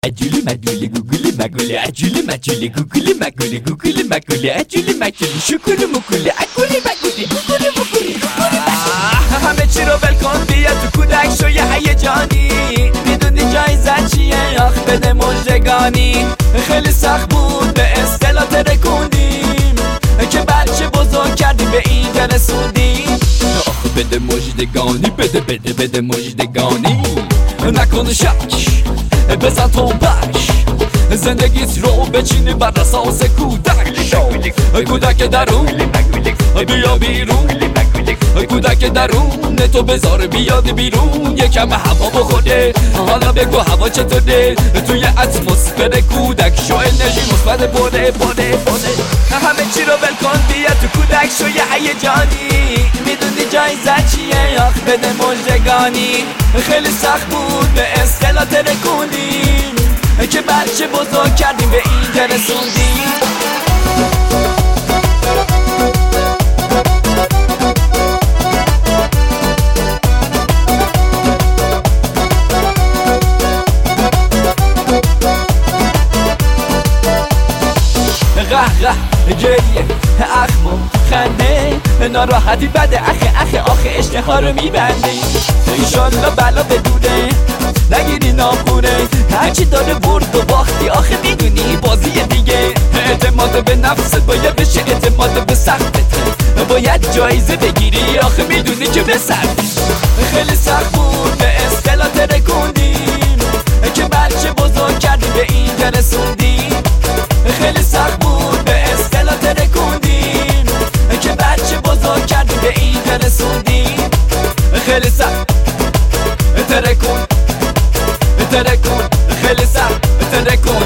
عجولی مجولی گوگلی مگولی عجولی مجولی گوگلی مگولی گوگلی مگولی عجولی مجولی شکولی مکولی عگولی مگولی گوگلی مکولی همه چی رو ول کن بیا تو کودک شو یه هیجانی میدونی جایزت چیه آخ بده مژدگانی خیلی سخت بود به اصطلاح ترکوندیم که بچه بزرگ کردیم به اینجا رسوندیم آخ بده مژدگانی بده مژدگانی نکن شک بزن تنبک زندگیت رو بچینی بر اساس کودک درون بیا بیرون کودک درون تو بذار بیاد بیرون یکم هوا بخوره حالا بگو هوا چطوره توی اتمسفر کودک شو انرژی مثبت بره همه چی رو ول کن بیا تو کودک شو یه هیجانی میدونی جایزت چیه آخ بده مژدگانی خیلی سخت بود به اصطلاح ترکوندیم که بچه بزرگ کردیم به اینجا رسوندیم قهقه گریه اخمو خنده ناراحتی بده آخه اشتها رو میبنده ایشالله بلا بدونه نگیری ناخونه هرچی داره برد و باختی آخه میدونی بازی دیگه اعتماد به نفست باید بشه اعتماد به سختت باید جایزه بگیری آخه میدونی که به سختی خیلی سخت بود به اصطلاح ترکوندیم که بچه بزرگ کردیم به اینجا رسوندیم خیلی سخت بود به اصطلاح ترکوندیم که بچه بزرگ کردیم به اینجا رسوندیم خیلی سخت ترکون خیلی سخت ترکون